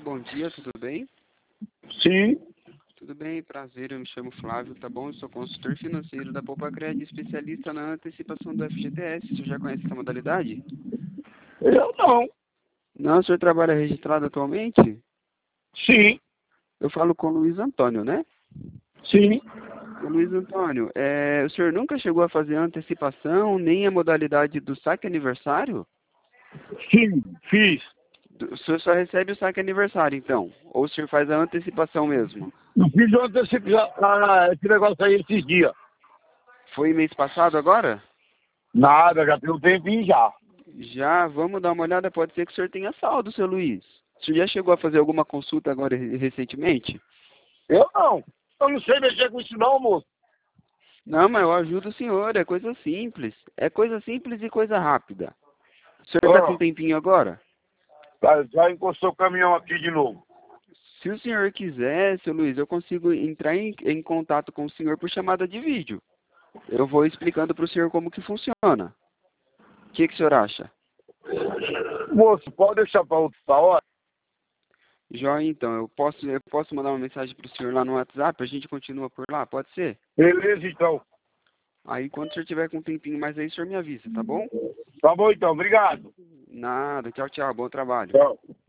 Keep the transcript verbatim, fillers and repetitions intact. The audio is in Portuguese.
bom dia, tudo bem? Sim, Tudo bem, prazer, eu me chamo Flávio, tá bom? Eu sou consultor financeiro da Poupa-Cred, especialista na antecipação do F G T S. O senhor já conhece essa modalidade? eu não. Não, o senhor trabalha registrado atualmente? Sim, Eu falo com o Luiz Antônio, né? sim, Ô, Luiz Antônio, é, o senhor nunca chegou a fazer a antecipação, nem a modalidade do saque aniversário? sim, fiz. Do- O senhor só recebe o saque aniversário, então? Ou o senhor faz a antecipação mesmo? Eu fiz ontem esse, ah, esse negócio aí esses dias. Foi mês passado agora? Nada, já tem um tempinho já. Já, vamos dar uma olhada, pode ser que o senhor tenha saldo, seu Luiz. O senhor já chegou a fazer alguma consulta agora re- recentemente? Eu não. Eu não sei mexer com isso não, moço. Não, mas eu ajudo o senhor, é coisa simples. É coisa simples e coisa rápida. O senhor está com Ah, um tempinho agora? já, já encostou o caminhão aqui de novo. Se o senhor quiser, seu Luiz, eu consigo entrar em, em contato com o senhor por chamada de vídeo. Eu vou explicando para o senhor como que funciona. O que, que o senhor acha? Moço, pode deixar para outra hora? Joia, então, eu posso, eu posso mandar uma mensagem para o senhor lá no WhatsApp, a gente continua por lá, pode ser? Beleza, então. Aí quando o senhor tiver com um tempinho mais aí, o senhor me avisa, tá bom? Tá bom, então. Obrigado. Nada, tchau, tchau, bom trabalho. Tchau.